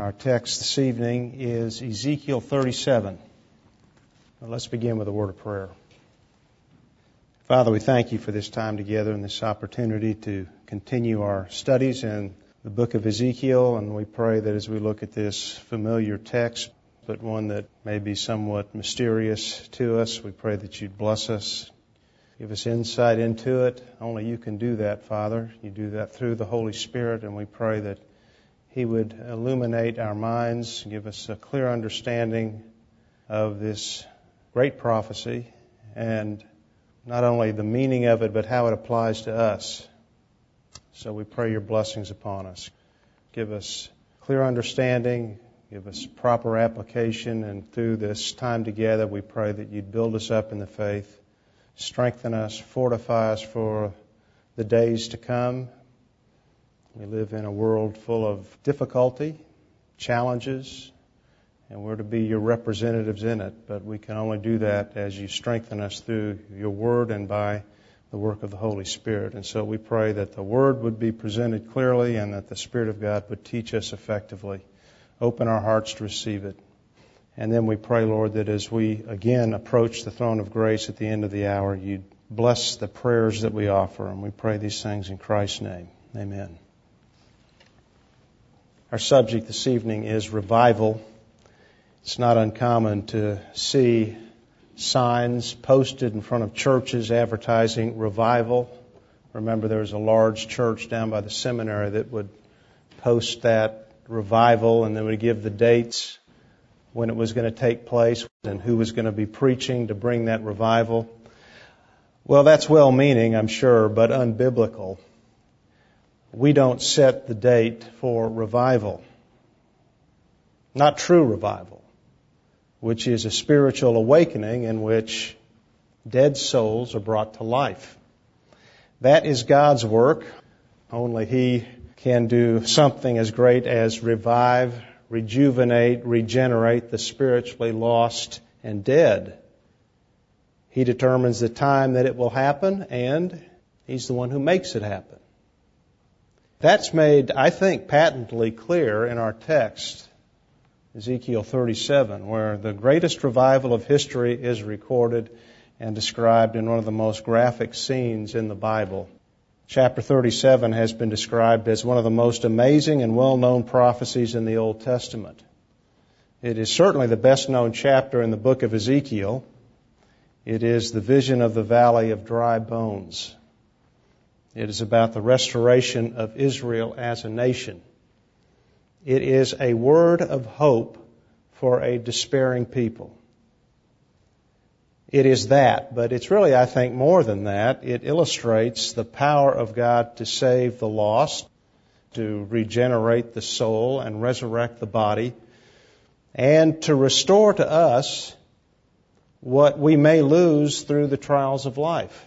Our text this evening is Ezekiel 37. Well, let's begin with a word of prayer. Father, we thank you for this time together and this opportunity to continue our studies in the book of Ezekiel, and we pray that as we look at this familiar text, but one that may be somewhat mysterious to us, we pray that you'd bless us, give us insight into it. Only you can do that, Father. You do that through the Holy Spirit, and we pray that He would illuminate our minds, give us a clear understanding of this great prophecy, and not only the meaning of it, but how it applies to us. So we pray your blessings upon us. Give us clear understanding, give us proper application, and through this time together, we pray that you'd build us up in the faith, strengthen us, fortify us for the days to come. We live in a world full of difficulty, challenges, and we're to be your representatives in it. But we can only do that as you strengthen us through your word and by the work of the Holy Spirit. And so we pray that the word would be presented clearly and that the Spirit of God would teach us effectively. Open our hearts to receive it. And then we pray, Lord, that as we again approach the throne of grace at the end of the hour, you'd bless the prayers that we offer. And we pray these things in Christ's name. Amen. Our subject this evening is revival. It's not uncommon to see signs posted in front of churches advertising revival. Remember, there was a large church down by the seminary that would post that revival, and they would give the dates when it was going to take place and who was going to be preaching to bring that revival. Well, that's well-meaning, I'm sure, but unbiblical. We don't set the date for revival. Not true revival, which is a spiritual awakening in which dead souls are brought to life. That is God's work. Only He can do something as great as revive, rejuvenate, regenerate the spiritually lost and dead. He determines the time that it will happen, and He's the one who makes it happen. That's made, I think, patently clear in our text, Ezekiel 37, where the greatest revival of history is recorded and described in one of the most graphic scenes in the Bible. Chapter 37 has been described as one of the most amazing and well-known prophecies in the Old Testament. It is certainly the best-known chapter in the book of Ezekiel. It is the vision of the valley of dry bones. It is about the restoration of Israel as a nation. It is a word of hope for a despairing people. It is that, but it's really, I think, more than that. It illustrates the power of God to save the lost, to regenerate the soul and resurrect the body, and to restore to us what we may lose through the trials of life.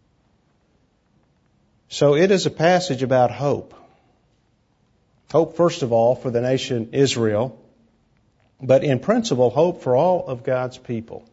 So it is a passage about hope. Hope, first of all, for the nation Israel, but in principle, hope for all of God's people.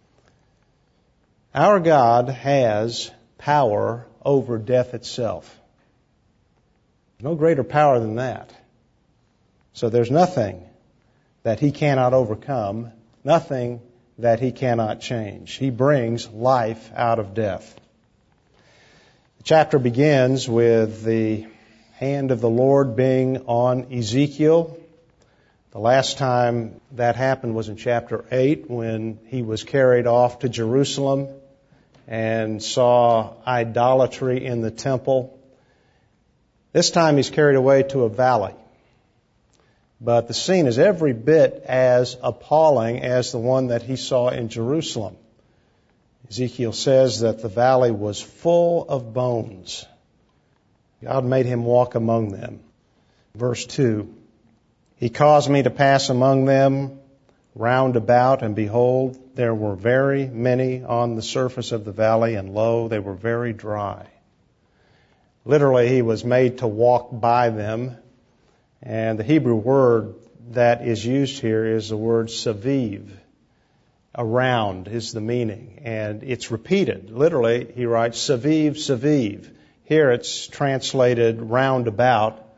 Our God has power over death itself. No greater power than that. So there's nothing that He cannot overcome, nothing that He cannot change. He brings life out of death. The chapter begins with the hand of the Lord being on Ezekiel. The last time that happened was in chapter 8 when he was carried off to Jerusalem and saw idolatry in the temple. This time he's carried away to a valley. But the scene is every bit as appalling as the one that he saw in Jerusalem. Ezekiel says that the valley was full of bones. God made him walk among them. Verse 2, He caused me to pass among them round about, and behold, there were very many on the surface of the valley, and lo, they were very dry. Literally, he was made to walk by them, and the Hebrew word that is used here is the word saviv. Around is the meaning, and it's repeated. Literally, he writes saviv, saviv. Here it's translated round about,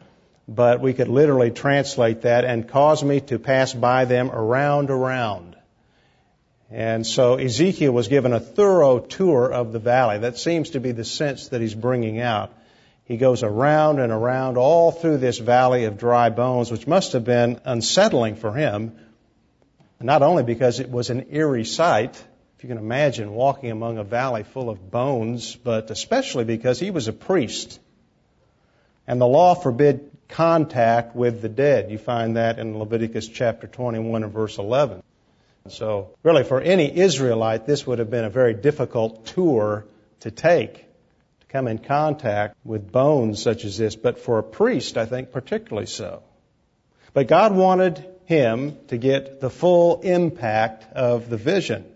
but we could literally translate that, and cause me to pass by them around. And so Ezekiel was given a thorough tour of the valley. That seems to be the sense that he's bringing out. He goes around and around all through this valley of dry bones, which must have been unsettling for him, not only because it was an eerie sight, if you can imagine walking among a valley full of bones, but especially because he was a priest. And the law forbid contact with the dead. You find that in Leviticus chapter 21 and verse 11. So really for any Israelite, this would have been a very difficult tour to take, to come in contact with bones such as this. But for a priest, I think particularly so. But God wanted him to get the full impact of the vision.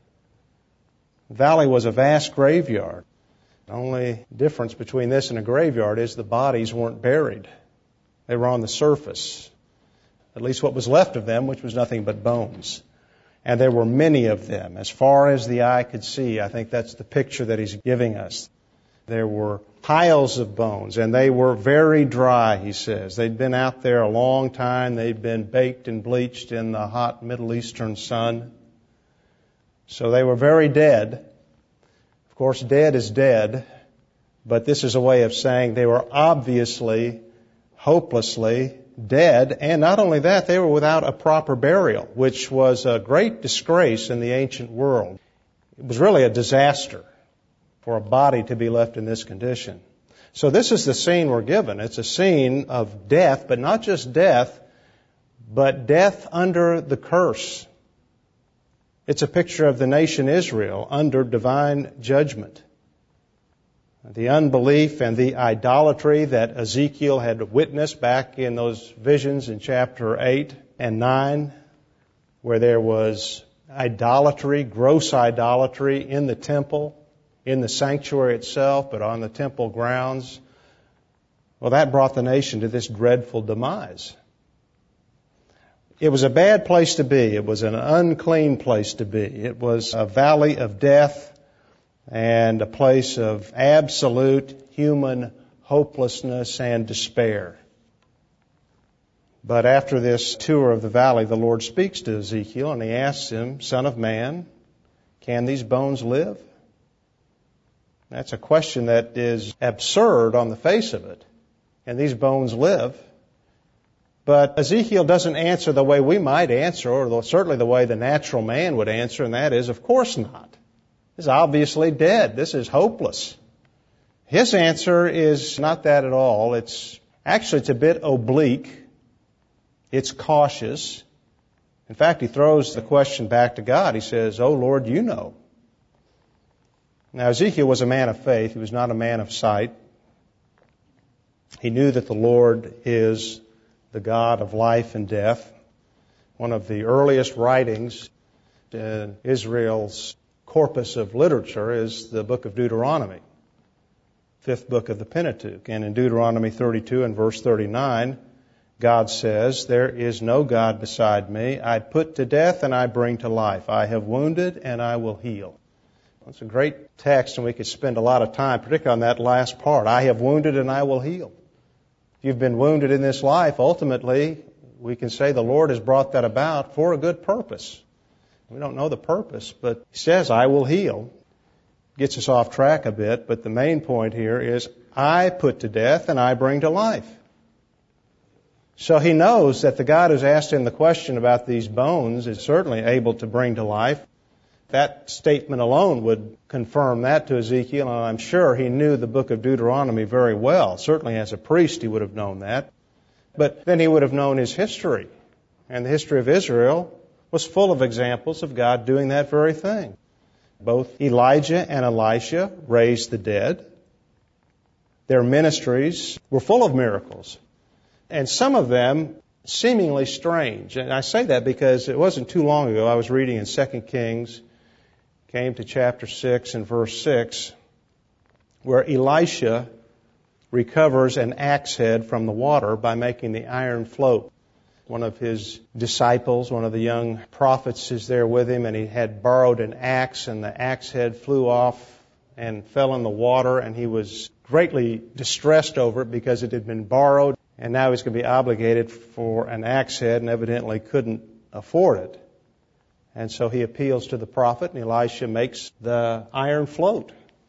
The valley was a vast graveyard. The only difference between this and a graveyard is the bodies weren't buried. They were on the surface. At least what was left of them, which was nothing but bones. And there were many of them, as far as the eye could see. I think that's the picture that he's giving us. There were piles of bones, and they were very dry, he says. They'd been out there a long time. They'd been baked and bleached in the hot Middle Eastern sun. So they were very dead. Of course, dead is dead, but this is a way of saying they were obviously, hopelessly dead. And not only that, they were without a proper burial, which was a great disgrace in the ancient world. It was really a disaster for a body to be left in this condition. So this is the scene we're given. It's a scene of death, but not just death, but death under the curse. It's a picture of the nation Israel under divine judgment. The unbelief and the idolatry that Ezekiel had witnessed back in those visions in chapter 8 and 9, where there was idolatry, gross idolatry in the temple, in the sanctuary itself, but on the temple grounds. Well, that brought the nation to this dreadful demise. It was a bad place to be. It was an unclean place to be. It was a valley of death and a place of absolute human hopelessness and despair. But after this tour of the valley, the Lord speaks to Ezekiel and he asks him, "Son of man, can these bones live?" That's a question that is absurd on the face of it. Can these bones live? But Ezekiel doesn't answer the way we might answer, or certainly the way the natural man would answer, and that is, of course not. This is obviously dead. This is hopeless. His answer is not that at all. It's a bit oblique. It's cautious. In fact, he throws the question back to God. He says, "Oh Lord, you know." Now, Ezekiel was a man of faith. He was not a man of sight. He knew that the Lord is the God of life and death. One of the earliest writings in Israel's corpus of literature is the book of Deuteronomy, fifth book of the Pentateuch. And in Deuteronomy 32 and verse 39, God says, "There is no God beside me. I put to death and I bring to life. I have wounded and I will heal." It's a great text, and we could spend a lot of time, particularly on that last part. I have wounded and I will heal. If you've been wounded in this life, ultimately, we can say the Lord has brought that about for a good purpose. We don't know the purpose, but He says, "I will heal." Gets us off track a bit, but the main point here is, I put to death and I bring to life. So he knows that the God who's asked him the question about these bones is certainly able to bring to life. That statement alone would confirm that to Ezekiel, and I'm sure he knew the book of Deuteronomy very well. Certainly as a priest he would have known that. But then he would have known his history. And the history of Israel was full of examples of God doing that very thing. Both Elijah and Elisha raised the dead. Their ministries were full of miracles. And some of them seemingly strange. And I say that because it wasn't too long ago I was reading in 2 Kings, came to chapter 6 and verse 6, where Elisha recovers an axe head from the water by making the iron float. One of his disciples, one of the young prophets, is there with him, and he had borrowed an axe, and the axe head flew off and fell in the water, and he was greatly distressed over it because it had been borrowed. And now he's going to be obligated for an axe head and evidently couldn't afford it. And so he appeals to the prophet, and Elisha makes the iron float.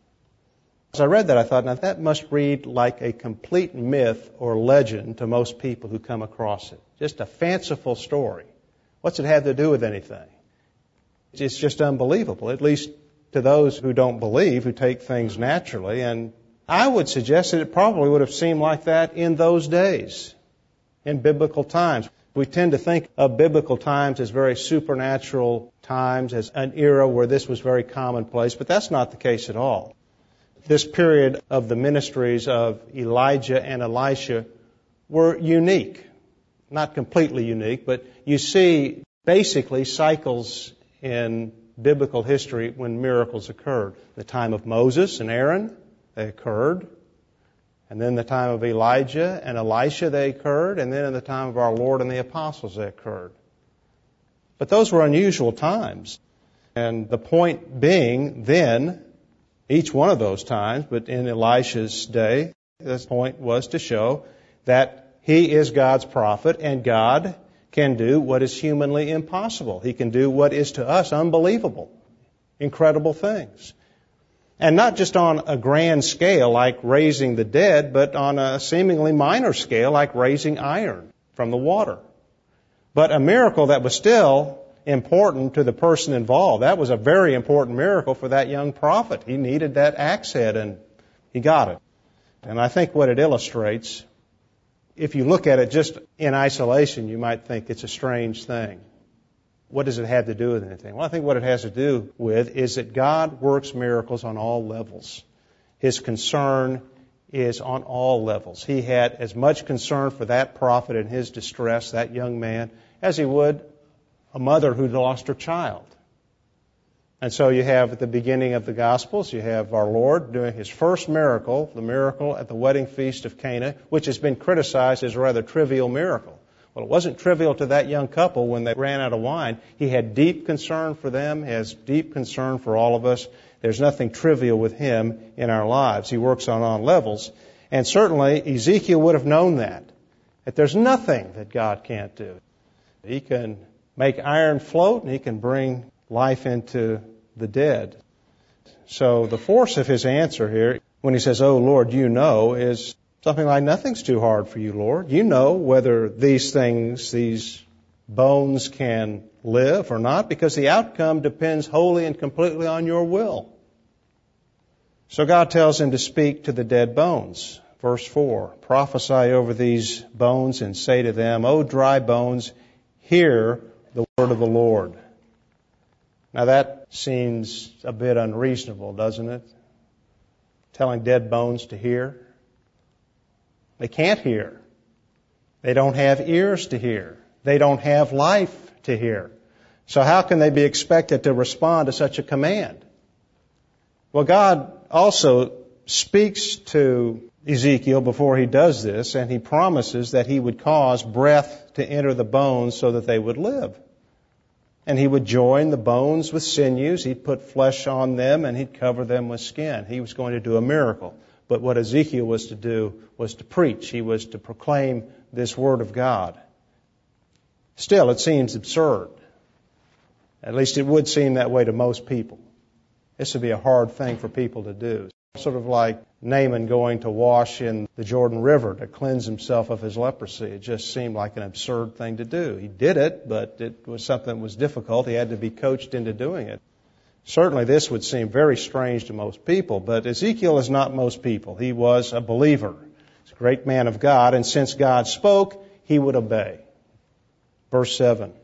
As I read that, I thought, now that must read like a complete myth or legend to most people who come across it. Just a fanciful story. What's it have to do with anything? It's just unbelievable, at least to those who don't believe, who take things naturally. And I would suggest that it probably would have seemed like that in those days, in biblical times. We tend to think of biblical times as very supernatural times, as an era where this was very commonplace, but that's not the case at all. This period of the ministries of Elijah and Elisha were unique. Not completely unique, but you see basically cycles in biblical history when miracles occurred. The time of Moses and Aaron, they occurred. And then the time of Elijah and Elisha, they occurred. And then in the time of our Lord and the apostles, they occurred. But those were unusual times. And the point being then, each one of those times, but in Elisha's day, the point was to show that he is God's prophet and God can do what is humanly impossible. He can do what is to us unbelievable, incredible things. And not just on a grand scale like raising the dead, but on a seemingly minor scale like raising iron from the water. But a miracle that was still important to the person involved. That was a very important miracle for that young prophet. He needed that axe head and he got it. And I think what it illustrates, if you look at it just in isolation, you might think it's a strange thing. What does it have to do with anything? Well, I think what it has to do with is that God works miracles on all levels. His concern is on all levels. He had as much concern for that prophet and his distress, that young man, as he would a mother who'd lost her child. And so you have at the beginning of the Gospels, you have our Lord doing His first miracle, the miracle at the wedding feast of Cana, which has been criticized as a rather trivial miracle. Well, it wasn't trivial to that young couple when they ran out of wine. He had deep concern for them, has deep concern for all of us. There's nothing trivial with Him in our lives. He works on all levels. And certainly Ezekiel would have known that there's nothing that God can't do. He can make iron float and He can bring life into the dead. So the force of His answer here, when He says, "Oh Lord, you know," is something like, nothing's too hard for you, Lord. You know whether these things, these bones can live or not, because the outcome depends wholly and completely on your will. So God tells him to speak to the dead bones. Verse 4, "Prophesy over these bones and say to them, O dry bones, hear the word of the Lord." Now that seems a bit unreasonable, doesn't it? Telling dead bones to hear. They can't hear. They don't have ears to hear. They don't have life to hear. So how can they be expected to respond to such a command? Well, God also speaks to Ezekiel before He does this, and He promises that He would cause breath to enter the bones so that they would live. And He would join the bones with sinews. He'd put flesh on them, and He'd cover them with skin. He was going to do a miracle. But what Ezekiel was to do was to preach. He was to proclaim this Word of God. Still, it seems absurd. At least it would seem that way to most people. This would be a hard thing for people to do. Sort of like Naaman going to wash in the Jordan River to cleanse himself of his leprosy. It just seemed like an absurd thing to do. He did it, but it was something that was difficult. He had to be coached into doing it. Certainly this would seem very strange to most people, but Ezekiel is not most people. He was a believer. He's a great man of God, and since God spoke, he would obey. Verse 7.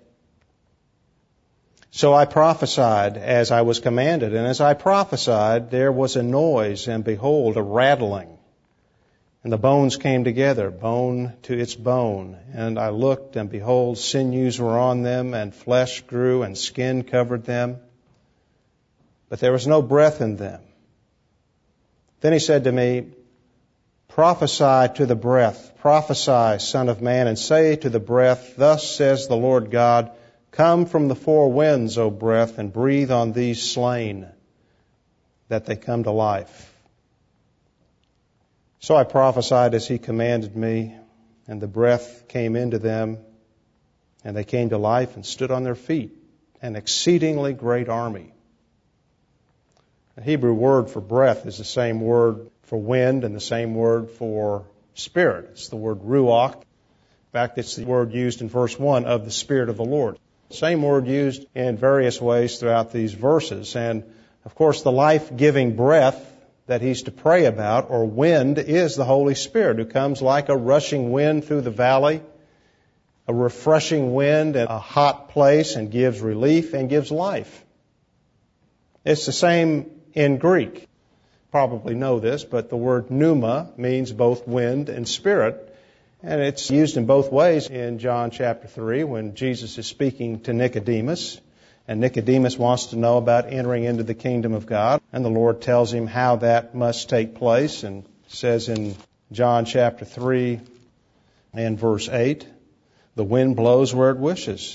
"So I prophesied as I was commanded, and as I prophesied, there was a noise, and behold, a rattling. And the bones came together, bone to its bone. And I looked, and behold, sinews were on them, and flesh grew, and skin covered them. But there was no breath in them. Then He said to me, Prophesy to the breath, prophesy, Son of man, and say to the breath, Thus says the Lord God, Come from the four winds, O breath, and breathe on these slain, that they come to life. So I prophesied as He commanded me, And the breath came into them, and they came to life and stood on their feet, an exceedingly great army. The Hebrew word for breath is the same word for wind and the same word for spirit. It's the word ruach. In fact, it's the word used in verse 1 of the Spirit of the Lord. Same word used in various ways throughout these verses. And, of course, the life-giving breath that he's to pray about, or wind, is the Holy Spirit, who comes like a rushing wind through the valley, a refreshing wind in a hot place, and gives relief and gives life. It's the same in Greek. Probably know this, but the word pneuma means both wind and spirit. And it's used in both ways in John chapter 3 when Jesus is speaking to Nicodemus. And Nicodemus wants to know about entering into the kingdom of God. And the Lord tells him how that must take place, and says in John chapter 3 and verse 8, the wind blows where it wishes,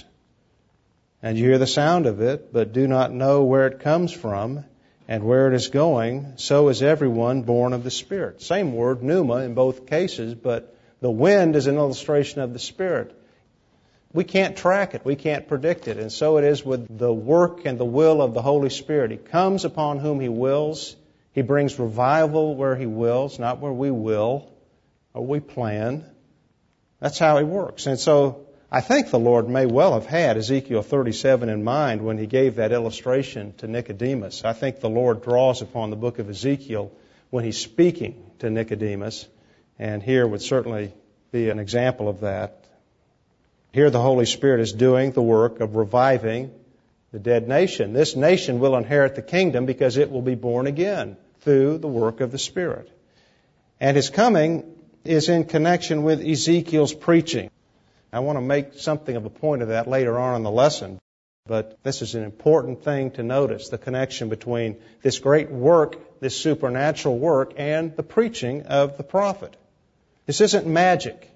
and you hear the sound of it, but do not know where it comes from and where it is going. So is everyone born of the Spirit. Same word, pneuma, in both cases, but the wind is an illustration of the Spirit. We can't track it. We can't predict it. And so it is with the work and the will of the Holy Spirit. He comes upon whom He wills. He brings revival where He wills, not where we will or we plan. That's how He works. And so I think the Lord may well have had Ezekiel 37 in mind when He gave that illustration to Nicodemus. I think the Lord draws upon the book of Ezekiel when He's speaking to Nicodemus. And here would certainly be an example of that. Here the Holy Spirit is doing the work of reviving the dead nation. This nation will inherit the kingdom because it will be born again through the work of the Spirit. And His coming is in connection with Ezekiel's preaching. I want to make something of a point of that later on in the lesson, but this is an important thing to notice, the connection between this great work, this supernatural work, and the preaching of the prophet. This isn't magic.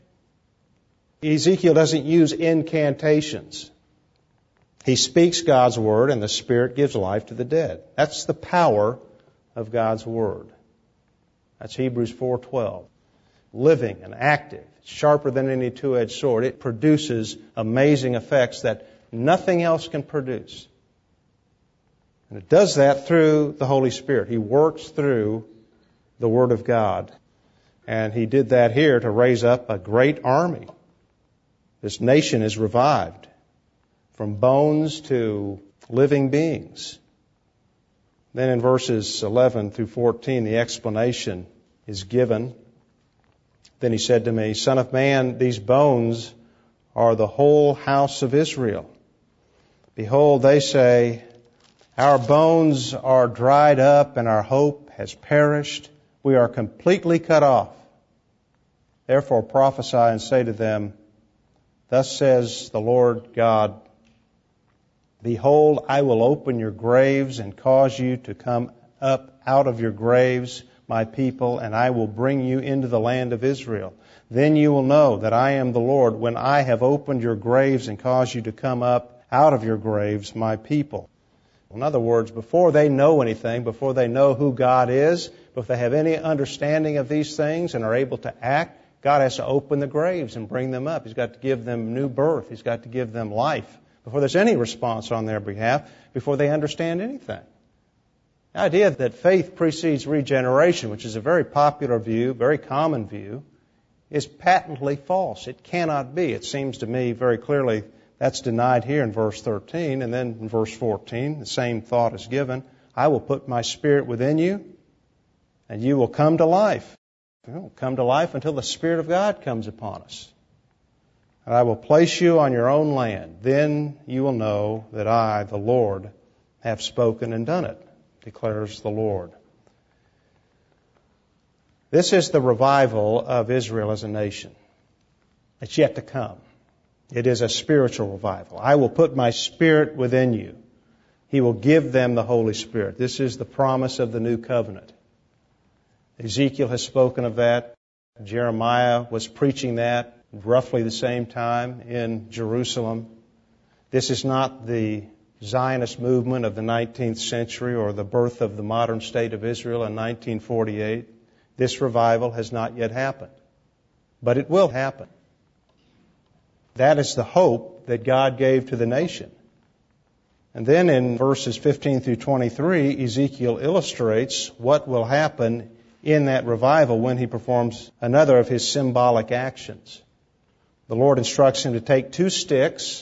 Ezekiel doesn't use incantations. He speaks God's Word, and the Spirit gives life to the dead. That's the power of God's Word. That's Hebrews 4:12. Living and active, sharper than any two-edged sword. It produces amazing effects that nothing else can produce. And it does that through the Holy Spirit. He works through the Word of God. And He did that here to raise up a great army. This nation is revived from bones to living beings. Then in verses 11 through 14, the explanation is given. Then He said to me, Son of man, these bones are the whole house of Israel. Behold, they say, our bones are dried up and our hope has perished. We are completely cut off. Therefore prophesy and say to them, Thus says the Lord God, Behold, I will open your graves and cause you to come up out of your graves, my people, and I will bring you into the land of Israel. Then you will know that I am the Lord when I have opened your graves and caused you to come up out of your graves, my people. In other words, before they know anything, before they know who God is, if they have any understanding of these things and are able to act, God has to open the graves and bring them up. He's got to give them new birth. He's got to give them life before there's any response on their behalf, before they understand anything. The idea that faith precedes regeneration, which is a very popular view, very common view, is patently false. It cannot be. It seems to me very clearly that's denied here in verse 13. And then in verse 14, the same thought is given. I will put my Spirit within you, and you will come to life. You will come to life until the Spirit of God comes upon us. And I will place you on your own land. Then you will know that I, the Lord, have spoken and done it, declares the Lord. This is the revival of Israel as a nation. It's yet to come. It is a spiritual revival. I will put my Spirit within you. He will give them the Holy Spirit. This is the promise of the new covenant. Ezekiel has spoken of that. Jeremiah was preaching that roughly the same time in Jerusalem. This is not the Zionist movement of the 19th century or the birth of the modern state of Israel in 1948. This revival has not yet happened. But it will happen. That is the hope that God gave to the nation. And then in verses 15 through 23, Ezekiel illustrates what will happen in that revival when he performs another of his symbolic actions. The Lord instructs him to take 2 sticks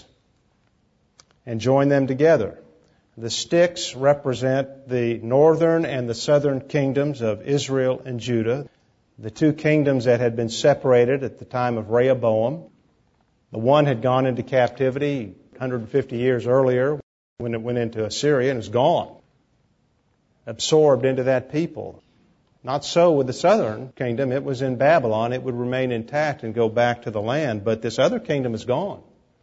and join them together. The sticks represent the northern and the southern kingdoms of Israel and Judah, the 2 kingdoms that had been separated at the time of Rehoboam. The one had gone into captivity 150 years earlier when it went into Assyria and is gone, absorbed into that people. Not so with the southern kingdom. It was in Babylon. It would remain intact and go back to the land, but this other kingdom is gone.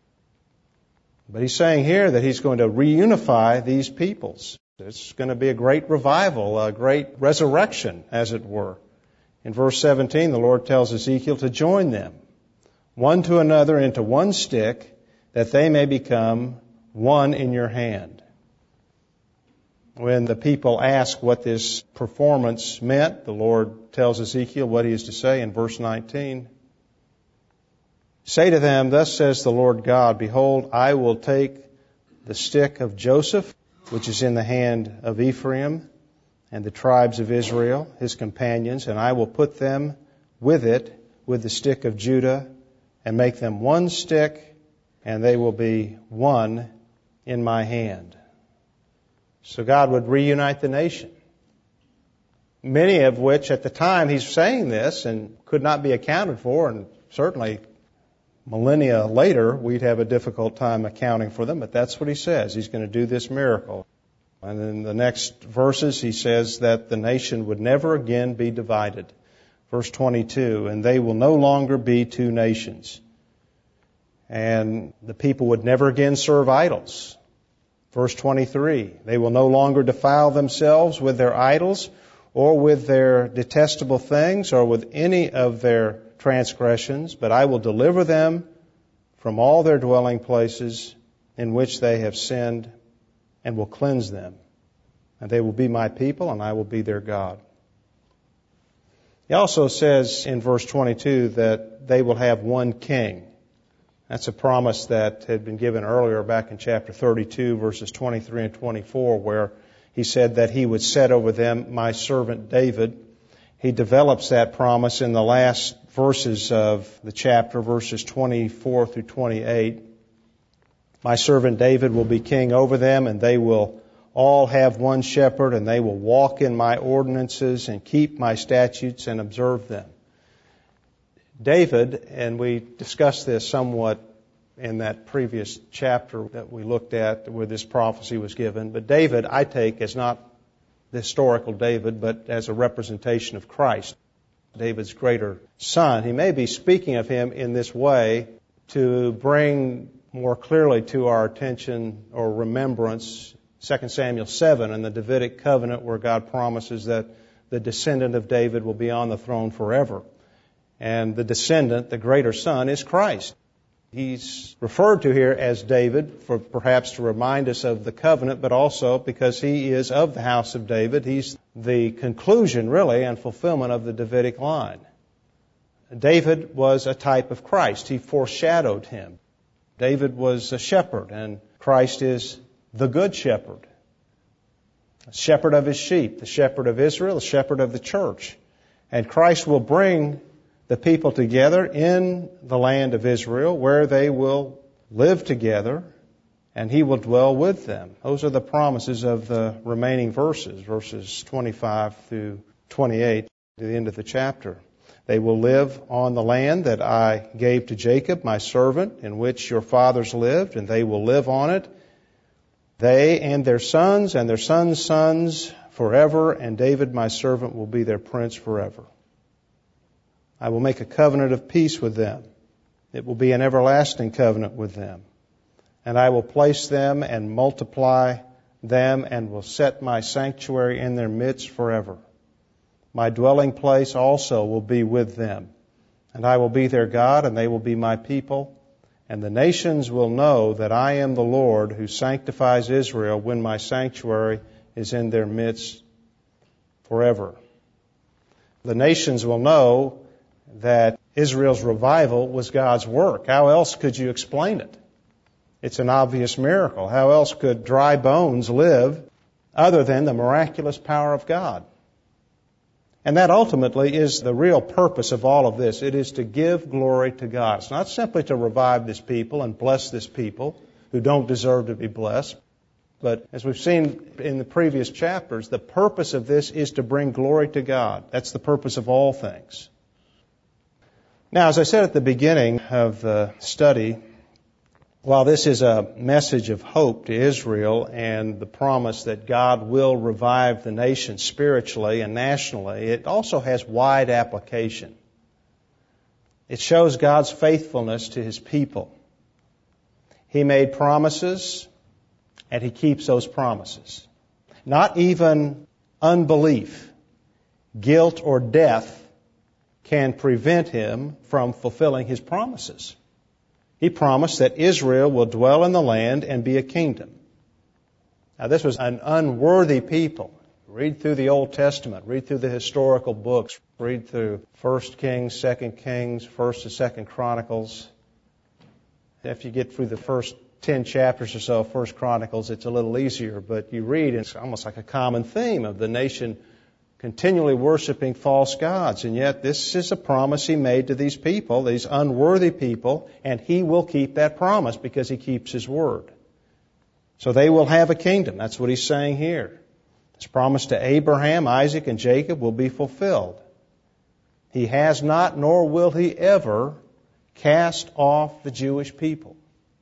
But he's saying here that he's going to reunify these peoples. It's going to be a great revival, a great resurrection, as it were. In verse 17, the Lord tells Ezekiel to join them, one to another into one stick, that they may become one in your hand. When the people ask what this performance meant, the Lord tells Ezekiel what he is to say in verse 19. Say to them, thus says the Lord God, behold, I will take the stick of Joseph, which is in the hand of Ephraim, and the tribes of Israel, his companions, and I will put them with it, with the stick of Judah, and make them one stick, and they will be one in my hand. So God would reunite the nation. Many of which at the time he's saying this and could not be accounted for, and certainly millennia later we'd have a difficult time accounting for them, but that's what he says. He's going to do this miracle. And in the next verses he says that the nation would never again be divided. Verse 22, and they will no longer be 2 nations. And the people would never again serve idols. Verse 23, they will no longer defile themselves with their idols or with their detestable things or with any of their transgressions, but I will deliver them from all their dwelling places in which they have sinned and will cleanse them. And they will be my people and I will be their God. He also says in verse 22 that they will have one king. That's a promise that had been given earlier back in chapter 32, verses 23 and 24, where he said that he would set over them my servant David. He develops that promise in the last verses of the chapter, verses 24 through 28. My servant David will be king over them, and they will all have one shepherd, and they will walk in my ordinances and keep my statutes and observe them. David, and we discussed this somewhat in that previous chapter that we looked at where this prophecy was given, but David I take as not the historical David, but as a representation of Christ, David's greater son. He may be speaking of him in this way to bring more clearly to our attention or remembrance 2 Samuel 7 and the Davidic covenant where God promises that the descendant of David will be on the throne forever. And the descendant, the greater son, is Christ. He's referred to here as David, for perhaps to remind us of the covenant, but also because he is of the house of David. He's the conclusion, really, and fulfillment of the Davidic line. David was a type of Christ. He foreshadowed him. David was a shepherd, and Christ is the good shepherd. A shepherd of his sheep, the shepherd of Israel, the shepherd of the church. And Christ will bring the people together in the land of Israel where they will live together and he will dwell with them. Those are the promises of the remaining verses 25 through 28 to the end of the chapter. They will live on the land that I gave to Jacob, my servant, in which your fathers lived, and they will live on it, they and their sons sons forever, and David, my servant, will be their prince forever. I will make a covenant of peace with them. It will be an everlasting covenant with them. And I will place them and multiply them and will set my sanctuary in their midst forever. My dwelling place also will be with them. And I will be their God, and they will be my people. And the nations will know that I am the Lord who sanctifies Israel when my sanctuary is in their midst forever. The nations will know that Israel's revival was God's work. How else could you explain it? It's an obvious miracle. How else could dry bones live other than the miraculous power of God? And that ultimately is the real purpose of all of this. It is to give glory to God. It's not simply to revive this people and bless this people who don't deserve to be blessed. But as we've seen in the previous chapters, the purpose of this is to bring glory to God. That's the purpose of all things. Now, as I said at the beginning of the study, while this is a message of hope to Israel and the promise that God will revive the nation spiritually and nationally, it also has wide application. It shows God's faithfulness to His people. He made promises, and He keeps those promises. Not even unbelief, guilt, or death can prevent Him from fulfilling His promises. He promised that Israel will dwell in the land and be a kingdom. Now, this was an unworthy people. Read through the Old Testament. Read through the historical books. Read through 1 Kings, 2 Kings, 1 and 2 Chronicles. If you get through the first 10 chapters or so of 1 Chronicles, it's a little easier. But you read, it's almost like a common theme of the nation continually worshiping false gods. And yet this is a promise He made to these people, these unworthy people, and He will keep that promise because He keeps His word. So they will have a kingdom. That's what He's saying here. His promise to Abraham, Isaac, and Jacob will be fulfilled. He has not, nor will He ever, cast off the Jewish people.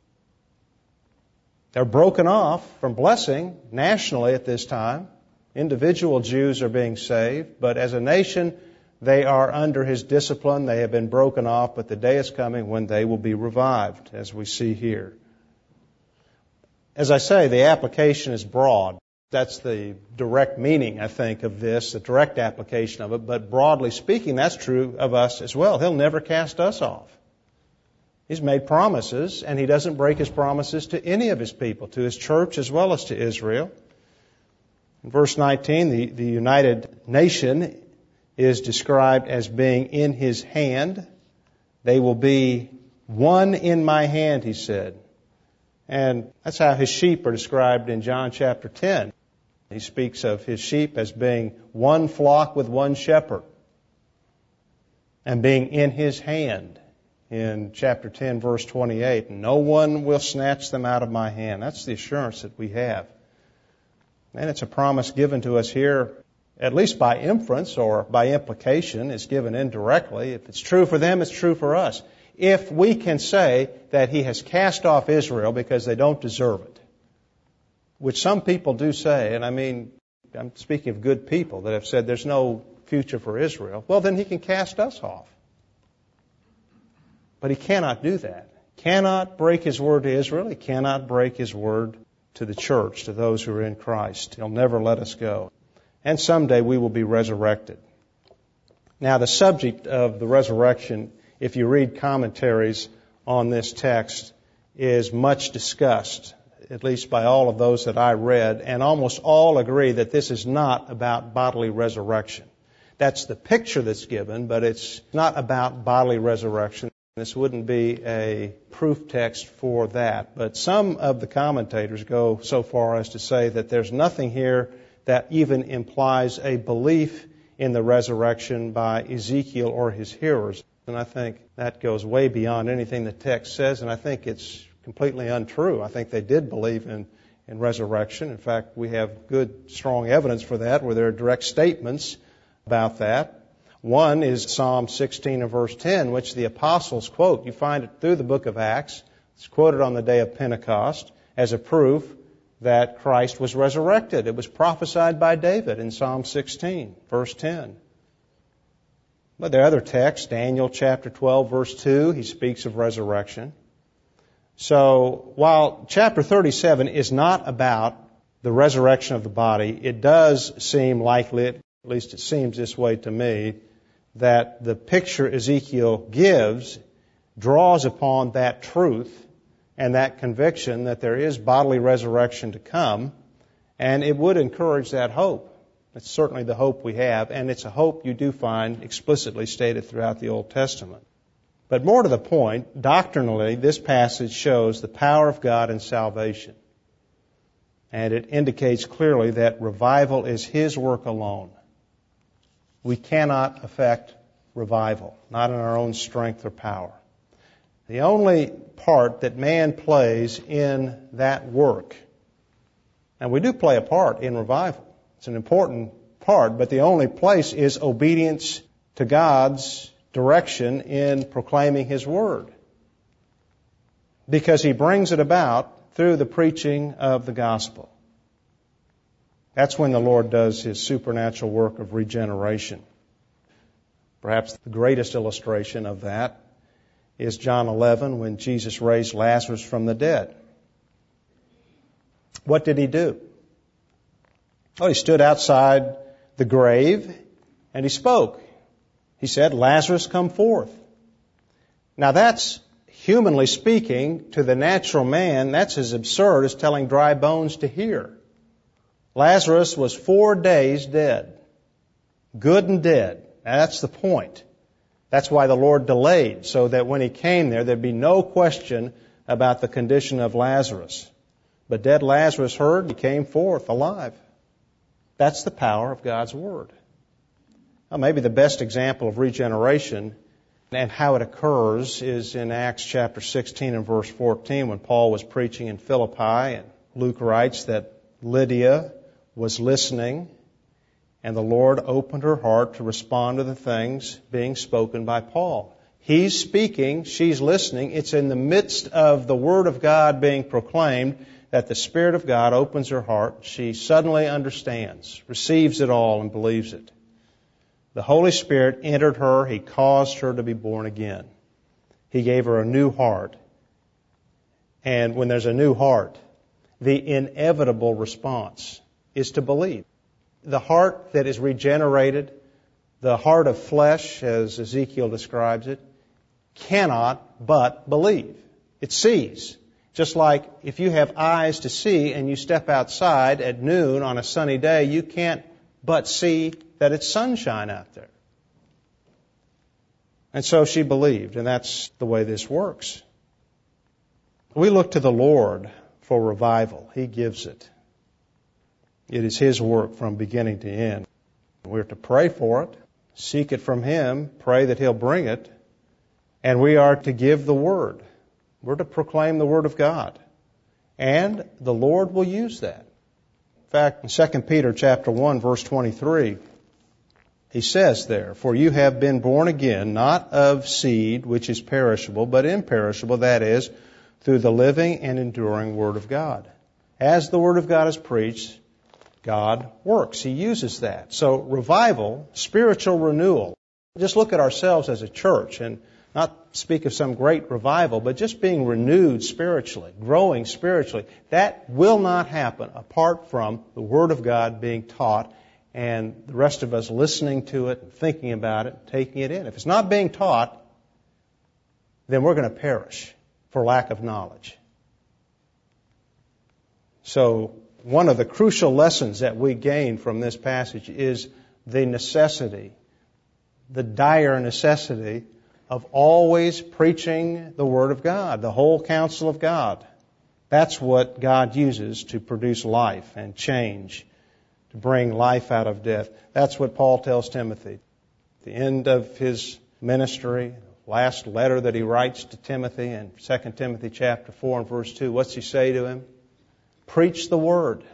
They're broken off from blessing nationally at this time. Individual Jews are being saved, but as a nation, they are under His discipline. They have been broken off, but the day is coming when they will be revived, as we see here. As I say, the application is broad. That's the direct meaning, I think, of this, the direct application of it. But broadly speaking, that's true of us as well. He'll never cast us off. He's made promises, and He doesn't break His promises to any of His people, to His church as well as to Israel. In verse 19, the united nation is described as being in His hand. They will be one in my hand, He said. And that's how His sheep are described in John chapter 10. He speaks of His sheep as being one flock with one shepherd and being in His hand in chapter 10, verse 28. No one will snatch them out of my hand. That's the assurance that we have. And it's a promise given to us here, at least by inference or by implication. It's given indirectly. If it's true for them, it's true for us. If we can say that He has cast off Israel because they don't deserve it, which some people do say, and I mean, I'm speaking of good people that have said there's no future for Israel, well, then He can cast us off. But He cannot do that. Cannot break His word to Israel. He cannot break His word to the church, to those who are in Christ. He'll never let us go. And someday we will be resurrected. Now, the subject of the resurrection, if you read commentaries on this text, is much discussed, at least by all of those that I read, and almost all agree that this is not about bodily resurrection. That's the picture that's given, but it's not about bodily resurrection. This wouldn't be a proof text for that. But some of the commentators go so far as to say that there's nothing here that even implies a belief in the resurrection by Ezekiel or his hearers. And I think that goes way beyond anything the text says, and I think it's completely untrue. I think they did believe in resurrection. In fact, we have good, strong evidence for that, where there are direct statements about that. One is Psalm 16 and verse 10, which the apostles quote. You find it through the book of Acts. It's quoted on the day of Pentecost as a proof that Christ was resurrected. It was prophesied by David in Psalm 16, verse 10. But there are other texts. Daniel chapter 12, verse 2, he speaks of resurrection. So while chapter 37 is not about the resurrection of the body, it does seem likely, at least it seems this way to me, that the picture Ezekiel gives draws upon that truth and that conviction that there is bodily resurrection to come, and it would encourage that hope. It's certainly the hope we have, and it's a hope you do find explicitly stated throughout the Old Testament. But more to the point, doctrinally, this passage shows the power of God in salvation. And it indicates clearly that revival is His work alone. We cannot affect revival, not in our own strength or power. The only part that man plays in that work, and we do play a part in revival, it's an important part, but the only place is obedience to God's direction in proclaiming His Word. Because He brings it about through the preaching of the gospel. That's when the Lord does His supernatural work of regeneration. Perhaps the greatest illustration of that is John 11, when Jesus raised Lazarus from the dead. What did He do? Oh, He stood outside the grave and He spoke. He said, "Lazarus, come forth." Now that's, humanly speaking, to the natural man, that's as absurd as telling dry bones to hear. Lazarus was 4 days dead. Good and dead. That's the point. That's why the Lord delayed, so that when He came there, there'd be no question about the condition of Lazarus. But dead Lazarus heard, He came forth alive. That's the power of God's Word. Well, maybe the best example of regeneration and how it occurs is in Acts chapter 16 and verse 14, when Paul was preaching in Philippi, and Luke writes that Lydia was listening, and the Lord opened her heart to respond to the things being spoken by Paul. He's speaking, she's listening. It's in the midst of the Word of God being proclaimed that the Spirit of God opens her heart. She suddenly understands, receives it all, and believes it. The Holy Spirit entered her. He caused her to be born again. He gave her a new heart. And when there's a new heart, the inevitable response is to believe. The heart that is regenerated, the heart of flesh, as Ezekiel describes it, cannot but believe. It sees. Just like if you have eyes to see and you step outside at noon on a sunny day, you can't but see that it's sunshine out there. And so she believed, and that's the way this works. We look to the Lord for revival. He gives it. It is His work from beginning to end. We're to pray for it, seek it from Him, pray that He'll bring it, and we are to give the Word. We're to proclaim the Word of God. And the Lord will use that. In fact, in 2 Peter chapter 1, verse 23, he says there, "For you have been born again, not of seed which is perishable, but imperishable, that is, through the living and enduring Word of God." As the Word of God is preached, God works. He uses that. So revival, spiritual renewal. Just look at ourselves as a church and not speak of some great revival, but just being renewed spiritually, growing spiritually. That will not happen apart from the Word of God being taught and the rest of us listening to it, and thinking about it, taking it in. If it's not being taught, then we're going to perish for lack of knowledge. So one of the crucial lessons that we gain from this passage is the necessity, the dire necessity of always preaching the Word of God, the whole counsel of God. That's what God uses to produce life and change, to bring life out of death. That's what Paul tells Timothy. At the end of his ministry, last letter that he writes to Timothy in 2 Timothy chapter 4 and verse 2, what's he say to him? Preach the Word.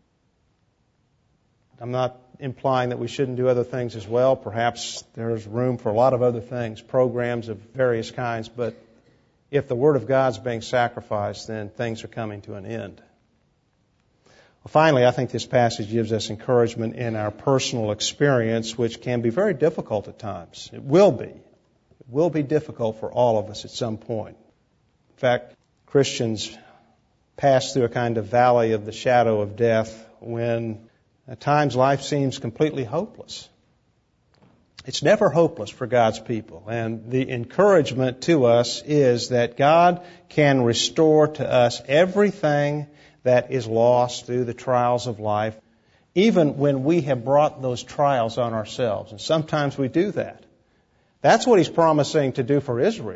I'm not implying that we shouldn't do other things as well. Perhaps there's room for a lot of other things, programs of various kinds, but if the Word of God's being sacrificed, then things are coming to an end. Well, finally, I think this passage gives us encouragement in our personal experience, which can be very difficult at times. It will be. It will be difficult for all of us at some point. In fact, Christians pass through a kind of valley of the shadow of death when at times life seems completely hopeless. It's never hopeless for God's people. And the encouragement to us is that God can restore to us everything that is lost through the trials of life, even when we have brought those trials on ourselves. And sometimes we do that. That's what He's promising to do for Israel.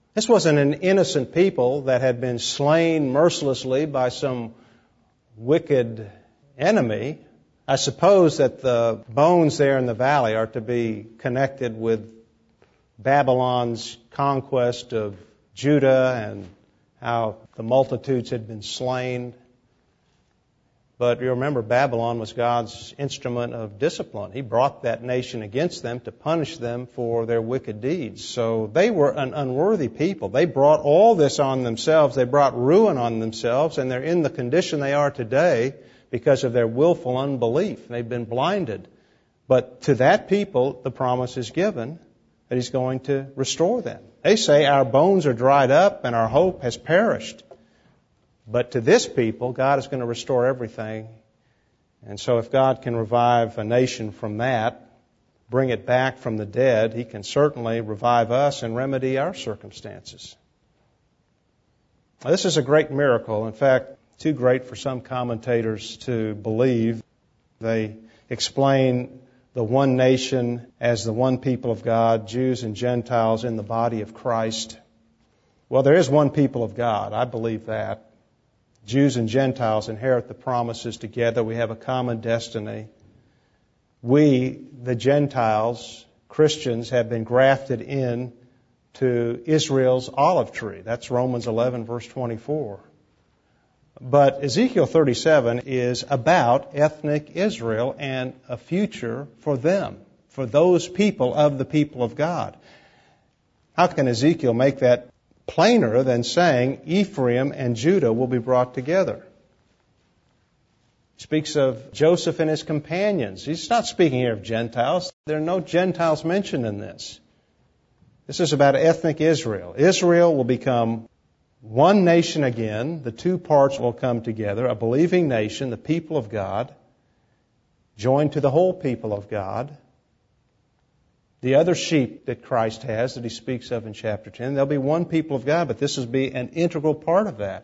This wasn't an innocent people that had been slain mercilessly by some wicked enemy. I suppose that the bones there in the valley are to be connected with Babylon's conquest of Judah and how the multitudes had been slain. But you remember, Babylon was God's instrument of discipline. He brought that nation against them to punish them for their wicked deeds. So they were an unworthy people. They brought all this on themselves. They brought ruin on themselves, and they're in the condition they are today because of their willful unbelief. They've been blinded. But to that people, the promise is given that He's going to restore them. They say, our bones are dried up and our hope has perished. But to this people, God is going to restore everything. And so if God can revive a nation from that, bring it back from the dead, He can certainly revive us and remedy our circumstances. Now, this is a great miracle. In fact, too great for some commentators to believe. They explain the one nation as the one people of God, Jews and Gentiles in the body of Christ. Well, there is one people of God. I believe that. Jews and Gentiles inherit the promises together. We have a common destiny. We, the Gentiles, Christians, have been grafted in to Israel's olive tree. That's Romans 11, verse 24. But Ezekiel 37 is about ethnic Israel and a future for them, for those people of the people of God. How can Ezekiel make that plainer than saying Ephraim and Judah will be brought together? He speaks of Joseph and his companions. He's not speaking here of Gentiles. There are no Gentiles mentioned in this. This is about ethnic Israel. Israel will become one nation again. The two parts will come together. A believing nation, the people of God, joined to the whole people of God. The other sheep that Christ has, that He speaks of in chapter 10, there'll be one people of God, but this will be an integral part of that.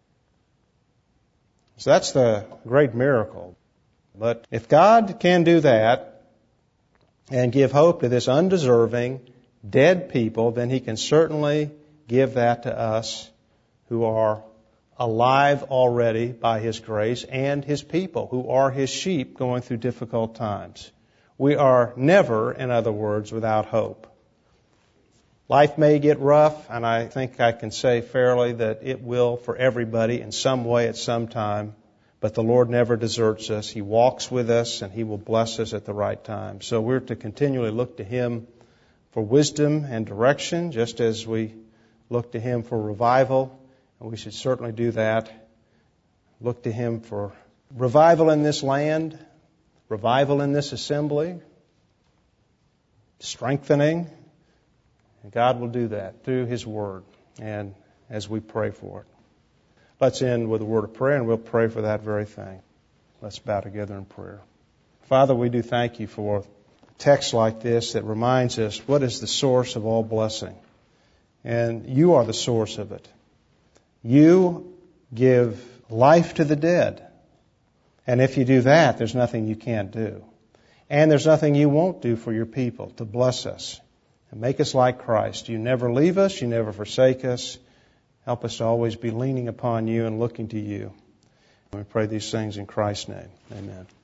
So that's the great miracle. But if God can do that and give hope to this undeserving, dead people, then He can certainly give that to us who are alive already by His grace and His people, who are His sheep going through difficult times. We are never, in other words, without hope. Life may get rough, and I think I can say fairly that it will for everybody in some way at some time, but the Lord never deserts us. He walks with us, and He will bless us at the right time. So we're to continually look to Him for wisdom and direction, just as we look to Him for revival, and we should certainly do that. Look to Him for revival in this land, revival in this assembly, strengthening. And God will do that through His Word and as we pray for it. Let's end with a word of prayer, and we'll pray for that very thing. Let's bow together in prayer. Father, we do thank You for a text like this that reminds us what is the source of all blessing. And You are the source of it. You give life to the dead. And if You do that, there's nothing You can't do. And there's nothing You won't do for Your people to bless us and make us like Christ. You never leave us. You never forsake us. Help us to always be leaning upon You and looking to You. We pray these things in Christ's name. Amen.